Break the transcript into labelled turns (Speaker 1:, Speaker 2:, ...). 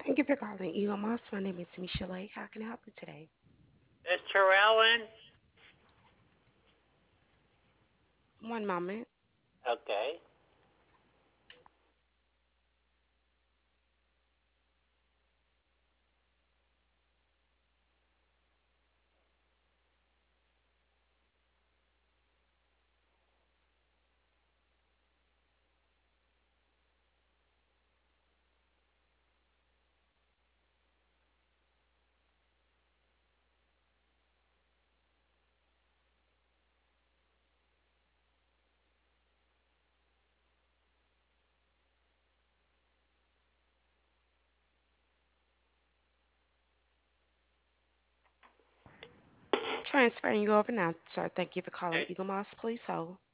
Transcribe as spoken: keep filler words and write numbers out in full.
Speaker 1: Thank you for calling Eagle Moss. My name is Misha Lake. How can I help you today?
Speaker 2: Is Terrell in?
Speaker 1: One moment.
Speaker 2: Okay.
Speaker 1: Transferring you over now, sir. Thank you for calling
Speaker 2: Okay.
Speaker 1: Eagle Moss. Please hold.